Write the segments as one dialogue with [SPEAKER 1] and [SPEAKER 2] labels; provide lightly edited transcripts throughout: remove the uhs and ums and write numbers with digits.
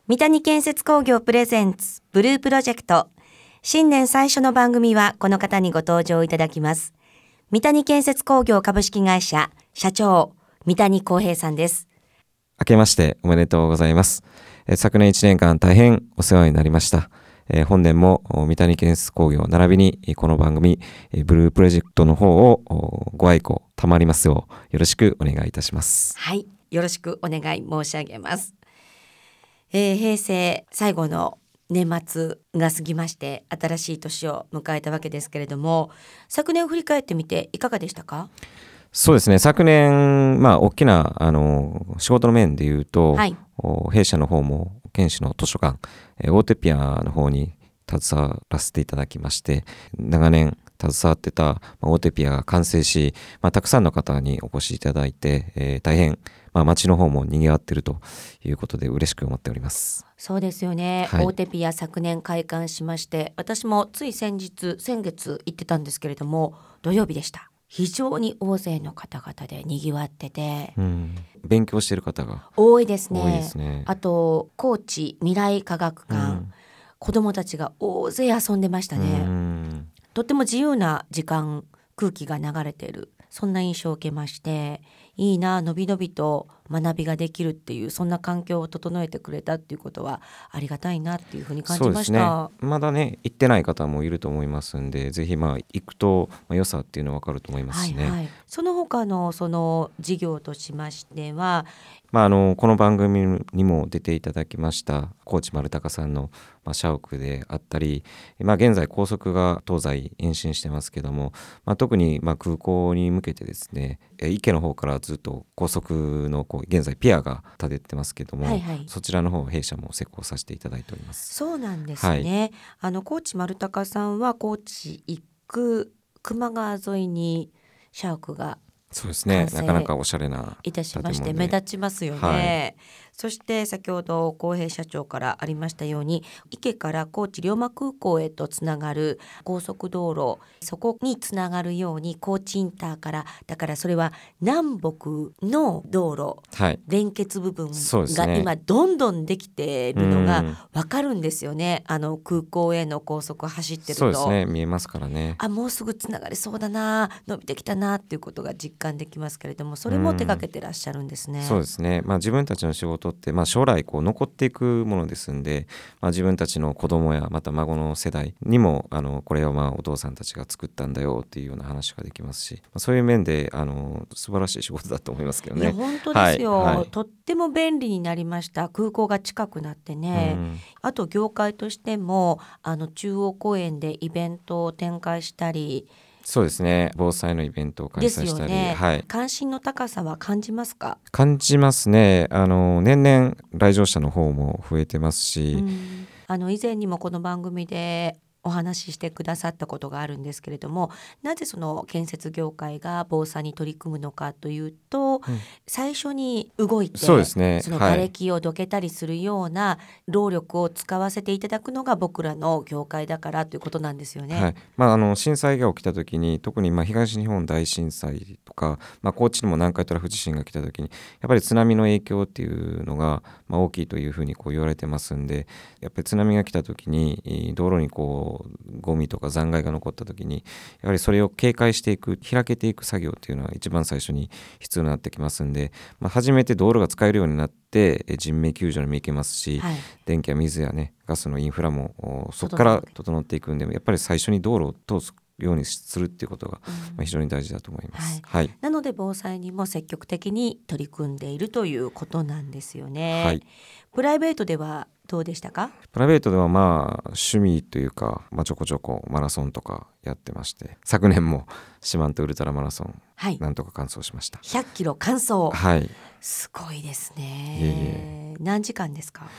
[SPEAKER 1] 三谷建設工業プレゼンツブループロジェクト。新年最初の番組はこの方にご登場いただきます。三谷建設工業株式会社社長三谷康平さんです。
[SPEAKER 2] 明けましておめでとうございます。昨年1年間大変お世話になりました。本年も三谷建設工業並びにこの番組ブループロジェクトの方をご愛顧たまりますようよろしくお願いいたします。
[SPEAKER 1] はい、よろしくお願い申し上げます。平成最後の年末が過ぎまして新しい年を迎えたわけですけれども、昨年を振り返ってみていかがでしたか？
[SPEAKER 2] そうですね、昨年大きな仕事の面でいうと、
[SPEAKER 1] はい、
[SPEAKER 2] 弊社の方も県市の図書館オーテピアの方に携わらせていただきまして、長年携わってたオーテピアが完成し、たくさんの方にお越しいただいて、大変町の方も賑わっているということで嬉しく思っております。
[SPEAKER 1] そうですよね、
[SPEAKER 2] はい、
[SPEAKER 1] オーテピア昨年開館しまして、私もつい先月行ってたんですけれども、土曜日でした。非常に大勢の方々で賑わってて、
[SPEAKER 2] 勉強している方が
[SPEAKER 1] 多いですね。
[SPEAKER 2] 多いですね。
[SPEAKER 1] あと高知未来科学館、子どもたちが大勢遊んでましたね。とっても自由な時間、空気が流れている、そんな印象を受けまして、いいな、のびのびと学びができるっていう、そんな環境を整えてくれたっていうことはありがたいなっていうふうに感じました。
[SPEAKER 2] そうですね、まだね行ってない方もいると思いますんで、ぜひ行くと良さっていうのは分かると思いますしね。
[SPEAKER 1] はいはい、その他のその事業としましては、
[SPEAKER 2] この番組にも出ていただきました高知丸高さんの社屋であったり、現在高速が東西延伸してますけども、特に空港に向けてですね、池の方からずっと高速の現在ピアが立ててますけども、
[SPEAKER 1] はいはい、
[SPEAKER 2] そちらの方弊社も施工させていただいております。
[SPEAKER 1] そうなんですね、はい、高知丸高さんは高知行く球磨川沿いに社屋が
[SPEAKER 2] そうですね、なかなかおしゃれない
[SPEAKER 1] たしまして目立ちますよね。はい、そして先ほど康平社長からありましたように、池から高知龍馬空港へとつながる高速道路、そこにつながるように高知インターから、だからそれは南北の道路、はい、連結部分が今どんどんできているのが分かるんですよね。空港への高速走ってると、
[SPEAKER 2] そうですね、見えますからね。
[SPEAKER 1] もうすぐつながりそうだな、伸びてきたなっていうことが実感できますけれども、それも手掛けてらっしゃるんですね。
[SPEAKER 2] そうですね、自分たちの仕事って、将来残っていくものですんで、自分たちの子供やまた孫の世代にもこれはお父さんたちが作ったんだよっていうような話ができますし、そういう面で素晴らしい仕事だと思いますけどね。
[SPEAKER 1] いや本当ですよ、
[SPEAKER 2] はいはい、
[SPEAKER 1] とっても便利になりました。空港が近くなってね、あと業界としても中央公園でイベントを展開したり、
[SPEAKER 2] そうですね、防災のイベントを開催したりですよね、はい、
[SPEAKER 1] 関心の高さは感じますか？
[SPEAKER 2] 感じますね。年々来場者の方も増えてますし、
[SPEAKER 1] 以前にもこの番組でお話ししてくださったことがあるんですけれども、なぜその建設業界が防災に取り組むのかというと、最初に動いて
[SPEAKER 2] そうですね、
[SPEAKER 1] その瓦礫をどけたりするような労力を使わせていただくのが僕らの業界だからということなんですよね。
[SPEAKER 2] はい、震災が起きた時に、特に東日本大震災とか、高知にも南海トラフ地震が来た時にやっぱり津波の影響っていうのが大きいというふうに言われてますんで、やっぱり津波が来た時に道路にゴミとか残骸が残った時に、やはりそれを警戒していく、開けていく作業っていうのは一番最初に必要になってきますんで、初めて道路が使えるようになって人命救助にも行けますし、電気や水やねガスのインフラもそこから整っていくんで、やっぱり最初に道路を通すようにするっていうことが非常に大事だと思います。
[SPEAKER 1] なので防災にも積極的に取り組んでいるということなんですよね。プライベートではどうでしたか？
[SPEAKER 2] プライベートでは趣味というか、ちょこちょこマラソンとかやってまして、昨年も四万十ウルトラマラソン、なんとか完走しました。
[SPEAKER 1] 100キロ完走、
[SPEAKER 2] はい、
[SPEAKER 1] すごいですね。何時間ですか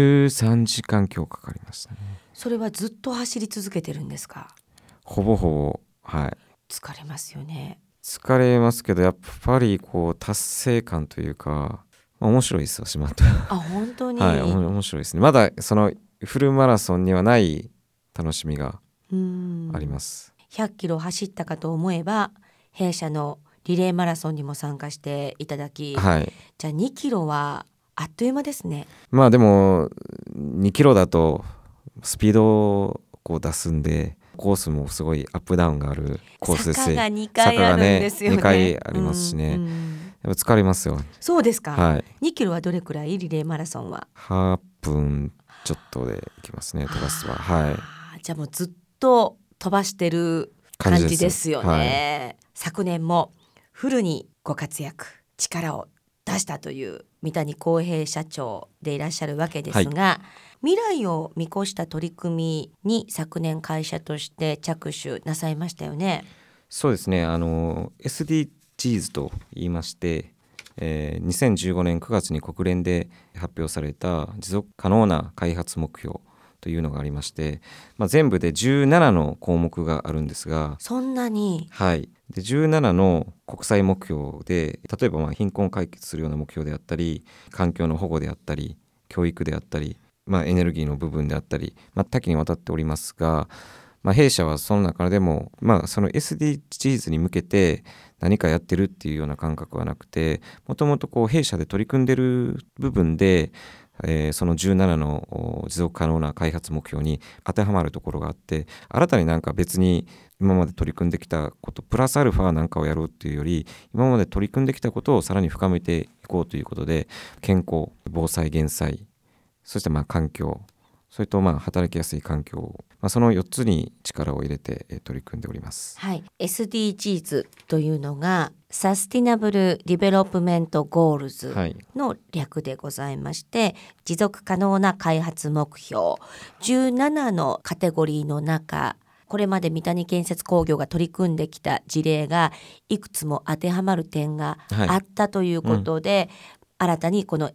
[SPEAKER 2] ？13時間今日かかりましたね。
[SPEAKER 1] それはずっと走り続けてるんですか？
[SPEAKER 2] ほぼほぼ、はい。
[SPEAKER 1] 疲れますよね。
[SPEAKER 2] 疲れますけど、やっぱり達成感というか、面白いですよ、四万十。
[SPEAKER 1] 本当に、
[SPEAKER 2] 面白いですね。まだそのフルマラソンにはない楽しみがあります。
[SPEAKER 1] 100キロ走ったかと思えば、弊社のリレーマラソンにも参加していただき、じゃあ2キロはあっという間ですね。
[SPEAKER 2] まあでも2キロだとスピードをこう出すんで、コースもすごいアップダウンがあるコースですし、
[SPEAKER 1] 坂が2回あるんですよね。
[SPEAKER 2] 2回ありますしね、やっぱ疲れますよ。
[SPEAKER 1] そうですか、
[SPEAKER 2] はい、
[SPEAKER 1] 2キロはどれくらい？リレーマラソンは
[SPEAKER 2] 8分ちょっとでいきますね、飛ばすは。はい、
[SPEAKER 1] じゃあもうずっと飛ばしてる感じですよね。昨年もフルにご活躍、力を出したという三谷幸平社長でいらっしゃるわけですが、未来を見越した取り組みに昨年会社として着手なさいましたよね。
[SPEAKER 2] そうですね、SDGs と言いまして、2015年9月に国連で発表された持続可能な開発目標というのがありまして、全部で17の項目があるんですが、
[SPEAKER 1] そんなに、
[SPEAKER 2] はい、で17の国際目標で、例えば貧困解決するような目標であったり、環境の保護であったり、教育であったり、エネルギーの部分であったり、多岐にわたっておりますが、弊社はその中でも、その SDGs に向けて何かやってるっていうような感覚はなくて、もともとこう弊社で取り組んでる部分で、その17の持続可能な開発目標に当てはまるところがあって、新たになんか別に今まで取り組んできたことプラスアルファなんかをやろうっていうより、今まで取り組んできたことをさらに深めていこうということで、健康、防災減災、そして環境、それと働きやすい環境、その4つに力を入れて取り組んでおります。
[SPEAKER 1] はい、SDGs というのがサスティナブルディベロップメントゴールズの略でございまして、持続可能な開発目標17のカテゴリーの中、これまで三谷建設工業が取り組んできた事例がいくつも当てはまる点があったということで、新たにこの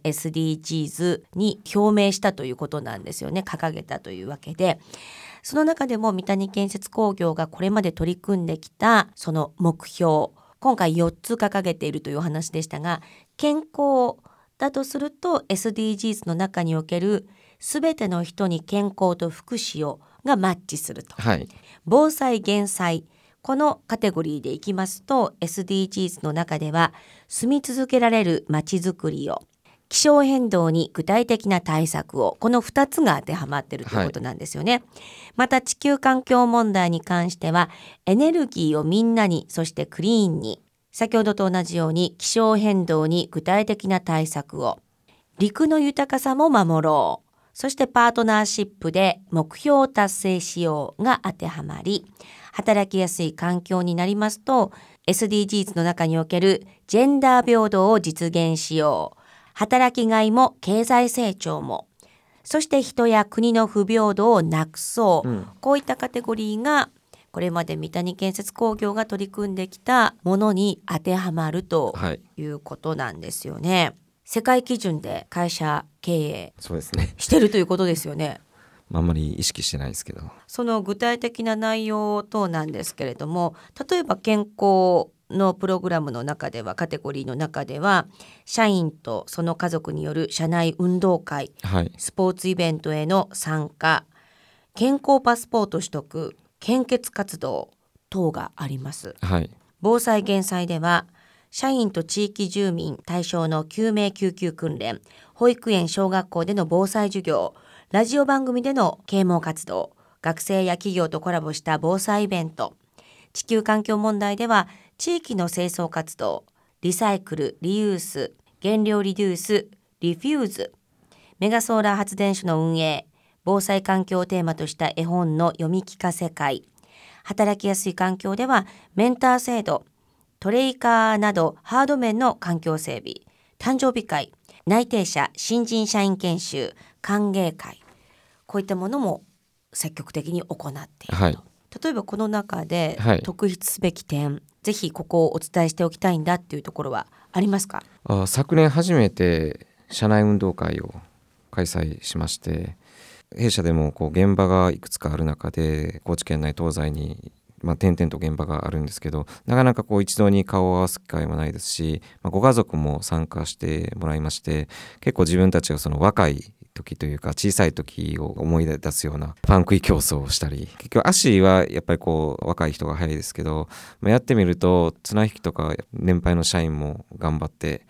[SPEAKER 1] SDGs に表明したということなんですよね。掲げたというわけで、その中でも三谷建設工業がこれまで取り組んできたその目標、今回4つ掲げているというお話でしたが、健康だとすると SDGs の中におけるすべての人に健康と福祉をがマッチすると、防災減災、このカテゴリーでいきますと SDGs の中では住み続けられるまちづくりを、気象変動に具体的な対策を、この2つが当てはまっているということなんですよね。また地球環境問題に関してはエネルギーをみんなに、そしてクリーンに、先ほどと同じように気象変動に具体的な対策を、陸の豊かさも守ろう、そしてパートナーシップで目標を達成しようが当てはまり、働きやすい環境になりますと SDGs の中におけるジェンダー平等を実現しよう、働きがいも経済成長も、そして人や国の不平等をなくそう、こういったカテゴリーがこれまで三谷建設工業が取り組んできたものに当てはまるということなんですよね。世界基準で会社経営してるということですよね。
[SPEAKER 2] あんまり意識してないですけど、
[SPEAKER 1] その具体的な内容等なんですけれども、例えば健康のプログラムの中では、カテゴリーの中では社員とその家族による社内運動会、スポーツイベントへの参加、健康パスポート取得、献血活動等があります。防災減災では社員と地域住民対象の救命救急訓練、保育園小学校での防災授業、ラジオ番組での啓蒙活動、学生や企業とコラボした防災イベント、地球環境問題では地域の清掃活動、リサイクル・リユース、原料リデュース・リフューズ、メガソーラー発電所の運営、防災環境をテーマとした絵本の読み聞かせ会、働きやすい環境ではメンター制度、トレイカーなどハード面の環境整備、誕生日会、内定者新人社員研修、歓迎会、こういったものも積極的に行っていると、例えばこの中で特筆すべき点、ぜひここをお伝えしておきたいんだっていうところはありますか？
[SPEAKER 2] 昨年初めて社内運動会を開催しまして、弊社でも現場がいくつかある中で、高知県内東西に点々と現場があるんですけど、なかなか一堂に顔を合わす機会もないですし、ご家族も参加してもらいまして、結構自分たちがその若い時というか小さい時を思い出すようなパン食い競争をしたり、結局足はやっぱり若い人が早いですけど、やってみると綱引きとか年配の社員も頑張って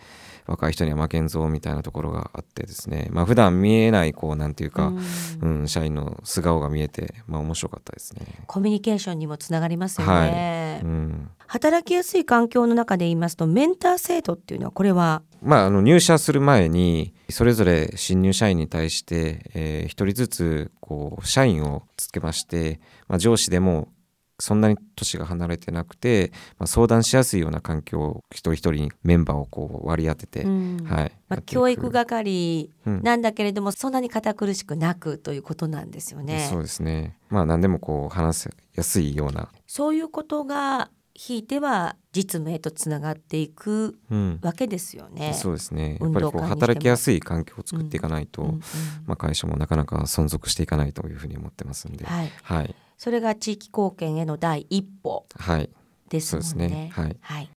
[SPEAKER 2] 若い人には負けんぞみたいなところがあってですね、普段見えないなんていうか、社員の素顔が見えて、面白かったですね。
[SPEAKER 1] コミュニケーションにもつながりますよね。
[SPEAKER 2] はい
[SPEAKER 1] 働きやすい環境の中で言いますと、メンター制度っていうのはこれは
[SPEAKER 2] 入社する前にそれぞれ新入社員に対して、一人ずつ社員をつけまして、上司でもそんなに年が離れてなくて、相談しやすいような環境を一人一人にメンバーを割り当てて、
[SPEAKER 1] 教育係なんだけれども、そんなに堅苦しくなくということなんですよね。
[SPEAKER 2] そうですね。何でも話せやすいような、
[SPEAKER 1] そういうことがひいては実務へとつながっていくわけですよね。
[SPEAKER 2] そうですね。やっぱり働きやすい環境を作っていかないと、会社もなかなか存続していかないというふうに思ってますんで、
[SPEAKER 1] それが地域貢献への第一歩ですもんね。
[SPEAKER 2] そうですね。
[SPEAKER 1] はい